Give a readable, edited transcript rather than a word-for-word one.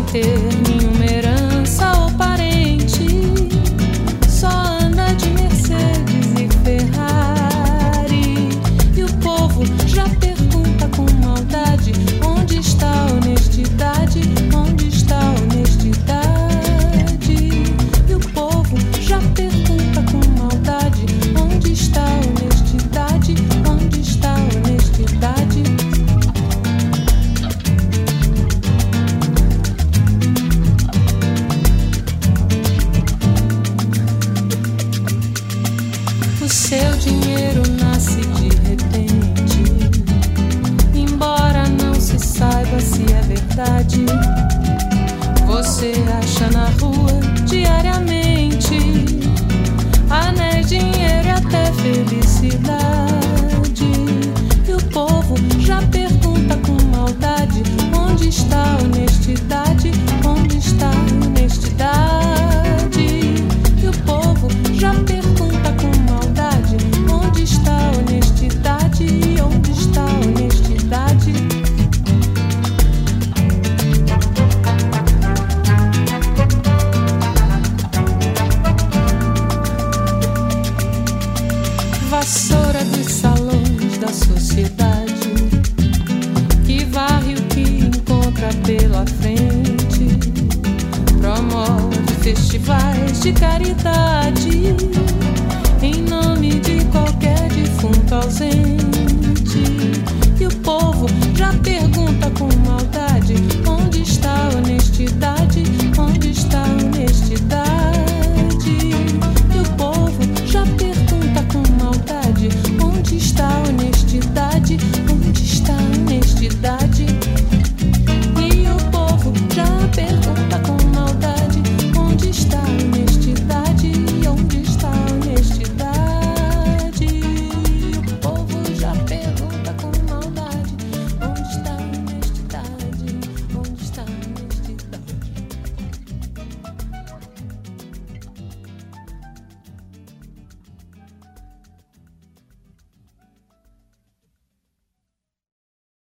ter nenhuma herança ou parente, só anda de Mercedes e Ferrari. E o povo já pergunta com maldade: onde está a honestidade? Onde está a honestidade? E o povo já pergunta com maldade: onde está a honestidade? Onde está a honestidade? O seu dinheiro nasce de repente, embora não se saiba se é verdade. Você acha na rua diariamente anéis, dinheiro e até felicidade. E o povo já pergunta com maldade: onde está a honestidade? Onde está a honestidade? E o povo já pergunta com maldade: onde está a honestidade? Onde está a honestidade? Vassoura dos salões da sociedade, que varre o que encontra pela frente, promove festivais de caridade em nome de qualquer defunto ausente.